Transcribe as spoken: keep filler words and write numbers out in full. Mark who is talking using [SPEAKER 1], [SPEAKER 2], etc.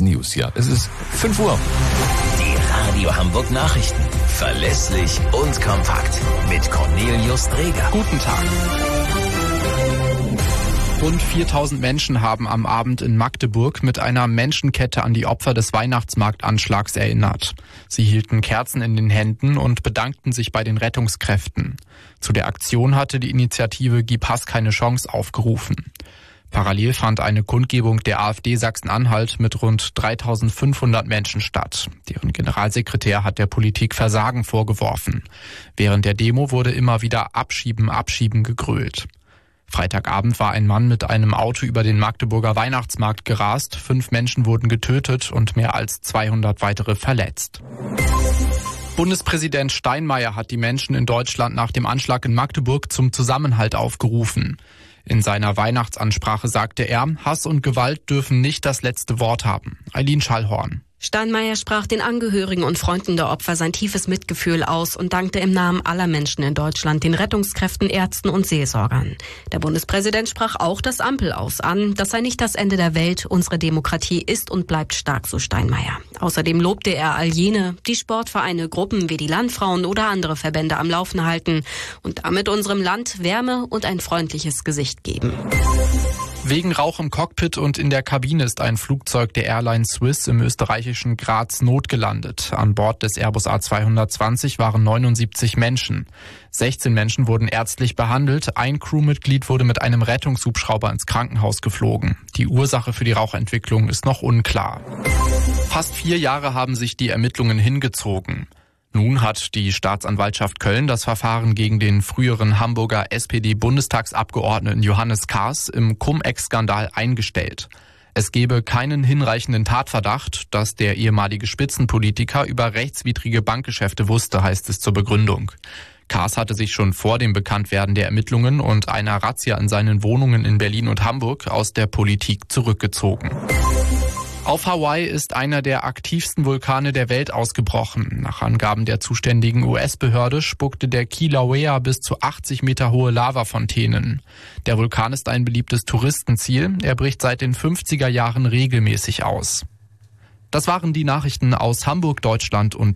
[SPEAKER 1] diesen News hier. Es ist fünf Uhr.
[SPEAKER 2] Die Radio Hamburg Nachrichten. Verlässlich und kompakt. Mit Cornelius Dreger.
[SPEAKER 3] Guten Tag. Rund viertausend Menschen haben am Abend in Magdeburg mit einer Menschenkette an die Opfer des Weihnachtsmarktanschlags erinnert. Sie hielten Kerzen in den Händen und bedankten sich bei den Rettungskräften. Zu der Aktion hatte die Initiative Gib Hass keine Chance aufgerufen. Parallel fand eine Kundgebung der AfD Sachsen-Anhalt mit rund dreitausendfünfhundert Menschen statt. Deren Generalsekretär hat der Politik Versagen vorgeworfen. Während der Demo wurde immer wieder Abschieben, Abschieben gegrölt. Freitagabend war ein Mann mit einem Auto über den Magdeburger Weihnachtsmarkt gerast. Fünf Menschen wurden getötet und mehr als zweihundert weitere verletzt. Bundespräsident Steinmeier hat die Menschen in Deutschland nach dem Anschlag in Magdeburg zum Zusammenhalt aufgerufen. In seiner Weihnachtsansprache sagte er, Hass und Gewalt dürfen nicht das letzte Wort haben. Eileen Schallhorn.
[SPEAKER 4] Steinmeier sprach den Angehörigen und Freunden der Opfer sein tiefes Mitgefühl aus und dankte im Namen aller Menschen in Deutschland den Rettungskräften, Ärzten und Seelsorgern. Der Bundespräsident sprach auch das Ampel aus an. Das sei nicht das Ende der Welt. Unsere Demokratie ist und bleibt stark, so Steinmeier. Außerdem lobte er all jene, die Sportvereine, Gruppen wie die Landfrauen oder andere Verbände am Laufen halten und damit unserem Land Wärme und ein freundliches Gesicht geben.
[SPEAKER 3] Wegen Rauch im Cockpit und in der Kabine ist ein Flugzeug der Airline Swiss im österreichischen Graz notgelandet. An Bord des Airbus A zweihundertzwanzig waren neunundsiebzig Menschen. sechzehn Menschen wurden ärztlich behandelt. Ein Crewmitglied wurde mit einem Rettungshubschrauber ins Krankenhaus geflogen. Die Ursache für die Rauchentwicklung ist noch unklar. Fast vier Jahre haben sich die Ermittlungen hingezogen. Nun hat die Staatsanwaltschaft Köln das Verfahren gegen den früheren Hamburger S P D-Bundestagsabgeordneten Johannes Kahrs im Cum-Ex-Skandal eingestellt. Es gebe keinen hinreichenden Tatverdacht, dass der ehemalige Spitzenpolitiker über rechtswidrige Bankgeschäfte wusste, heißt es zur Begründung. Kahrs hatte sich schon vor dem Bekanntwerden der Ermittlungen und einer Razzia in seinen Wohnungen in Berlin und Hamburg aus der Politik zurückgezogen. Auf Hawaii ist einer der aktivsten Vulkane der Welt ausgebrochen. Nach Angaben der zuständigen U S-Behörde spuckte der Kilauea bis zu achtzig Meter hohe Lavafontänen. Der Vulkan ist ein beliebtes Touristenziel. Er bricht seit den fünfziger Jahren regelmäßig aus. Das waren die Nachrichten aus Hamburg, Deutschland und